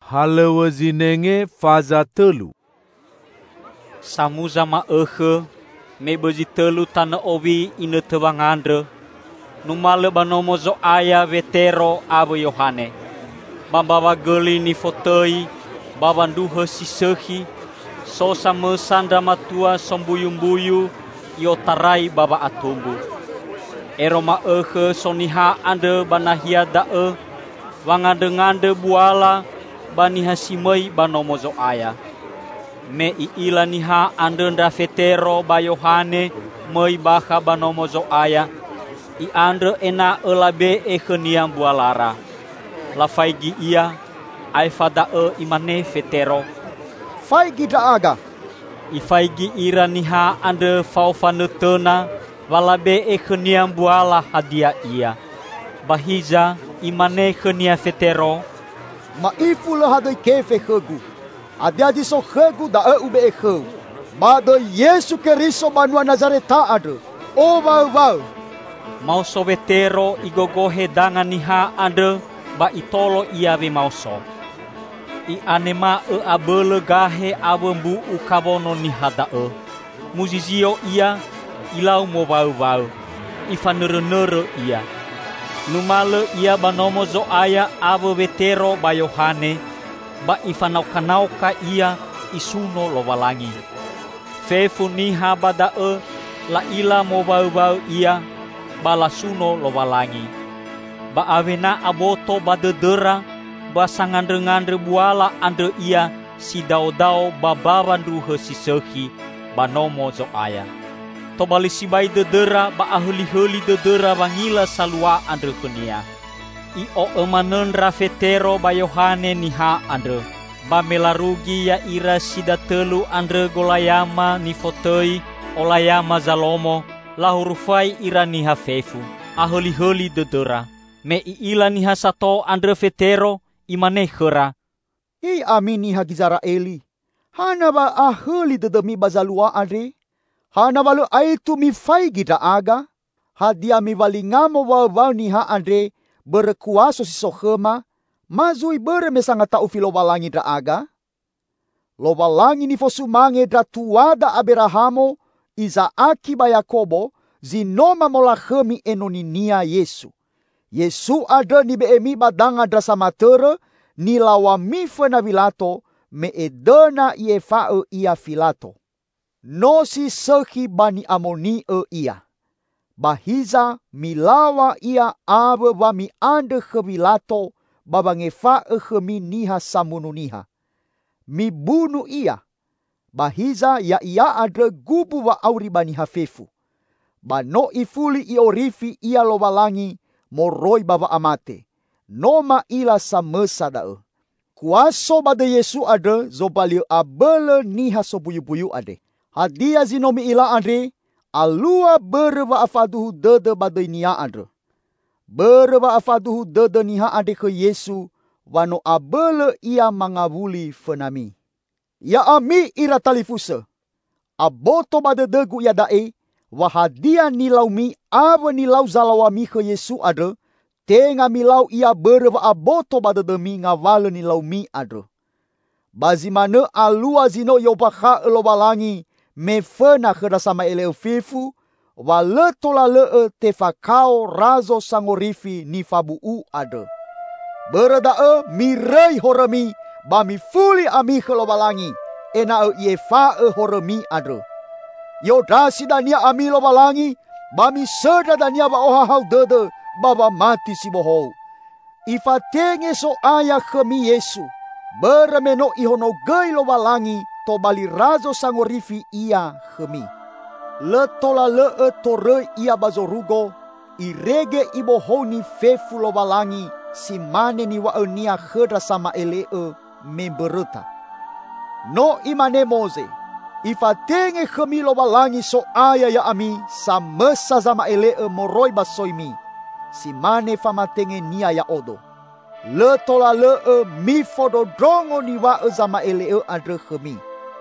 Halawa zinenge faza telu. Samuza ma me bezi telu tana owi ina tewangandre. Numale banomo zo aya vetero abo Yohane. Bambawa geli ni fotoi, babanduha sisehi, so sama sanda matua sombuyumbuyu, yo tarai baba atumbu. Eroma soniha ande banahia dae, wangande buala, baniha simei banomo zo aya. Me iila niha ande nda vetero ba Yohane, mei baha banomo zo aya. I andre ena elabe ekeniam bualara. La faigi ia, ai fada imane vetero. Faigi daaga. I faigi ira niha ande faufanetena, walabe ekeniam buala hadia ia. Bahiza imane kenia vetero. Ma ifula hadoi kefe hegu. Adia diso hegu da ube eheu. Bado Yesu Keriso banua Nazareta ade. O wau. Mauso vetero igogohe dangan niha ande ba itolo ia ve mauso. I anema abele gahe abembu ukabono niha dae. Muzizio ia ilau mo wau. Ifanere ia. Numale ia banomo zo aya abo vetero ba Yohane. Ba ifanauka ia isuno lowalangi. Fefu niha badae la ila mo wau ia. Balasuno lowalangi. Ba avena aboto badedera, ba sangandre buala andre ia si dao bababandu hesisehi banomo zo aya. To balisi bai dedera ba ahli dedera bangila salua andre kenia. I o emanendra vetero ba Yohane niha andre. Ba melarugi ya ira sida telu andre golayama ni fotoi olayama zalomo. Lahurufai ira niha fefu, aholi dedera. Me iila niha sato andre vetero imane khera. I amin niha gizara eli. Hana ba aholi dedemi bazalua ade. Hana balu aitu mi fai gida aga. Hadia mi walingamo wau niha ade. Berkuaso si sohema. Mazui beremesanga tau filo walangi da aga. Lo walangi ni fosumange da tuada Abrahamo. Izaaki ba Yakobo, zinoma molahemi enoninia Yesu. Yesu ada ni beemi badanga drasa matere, ni lawami fena vilato, me edena iefa'e ia filato. No si sehi bani amoni ia. Bahiza milawa ia ave wami ande gevilato, babangefa'e gemi niha samununiha. Mi bunu ia. Bahiza ya ia adre gubu wa auri bani hafefu. Bano ifuli iorifi ia lowalangi moroi baba amate. Noma ila samesa dae. Kuaso bade Yesu ade zobali abele niha sobuyu-buyu ade. Hadia zinomi ila ade alua berwa afaduhu dede bade niya ade. Berwa afaduhu dede niha ade ke Yesu wano abele ia mangawuli fenami. Ya ami ira talifuse. Aboto bade degu ya dae. Wahadia nilau mi ave nilau zalawami ke Yesu ade. Tenga milau ia berwa aboto bade demi ngawale nilau mi ade. Bazimane alua zino yobakha elobalangi. Mefena kedasama eleo fefu. Waletola lee tefakao razo sangorifi nifabu ade. Beradae mirei horami. Bami fuli ami kelobalangi. Ena iefa horemi ade. Yodasi dania ami lobalangi. Bami seda dania ba ohahau dede. Baba mati si bohou. Ifatenge so aya kemi Yesu. Beremeno ihono gei lobalangi. To bali razo sangorifi ia kemi. Letola lee tore ia bazorugo. Irege ibohou ni fefu lobalangi. Si mane ni waenia khedra sama elee. Membereta. No imane moze. Ifatenge kemi lobalangi so aya ya ami. Samesa zama elee moroi basoimi. Si mane famatenge nia ya odo. Le tola lee mi fodo drongo niwa zama elee adre kemi.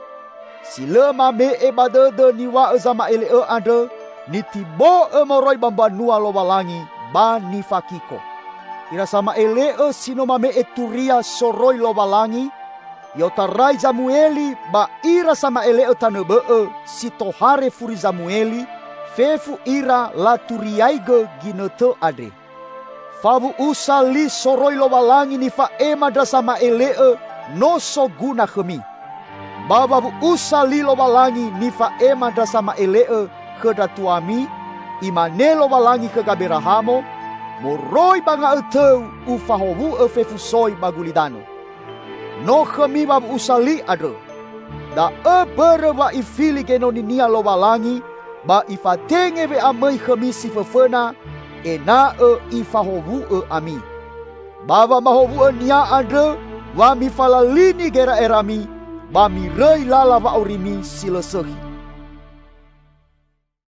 Si le mame badede niwa zama elee adre. Nitibo moroi bambanua lobalangi. Ba ni fakiko. ira sama elee sino mame eturia soroi lowalangi, yo tarai Zamueli ba ira sama elee tanebee si tohare furi Zamueli, fefu ira la turiaige ginete ade. Fabu usali soroi lowalangi ni fa ema da sama elee no so guna kemi. Bababu usali lowalangi ni fa ema da sama elee keda tuami, imane lowalangi ke gaberahamo, moroi banga eteu ufahowu fefu soi bagulidano. No kemi babu usali ade. Da bere ba ifili genoninia lowalangi, ba ifatenge ve amai kemi si fefena, ena ifahowu ami. Baba mahowu nia ade, wa mi falalini gera erami, ba mi rei lala va orimi silesehi.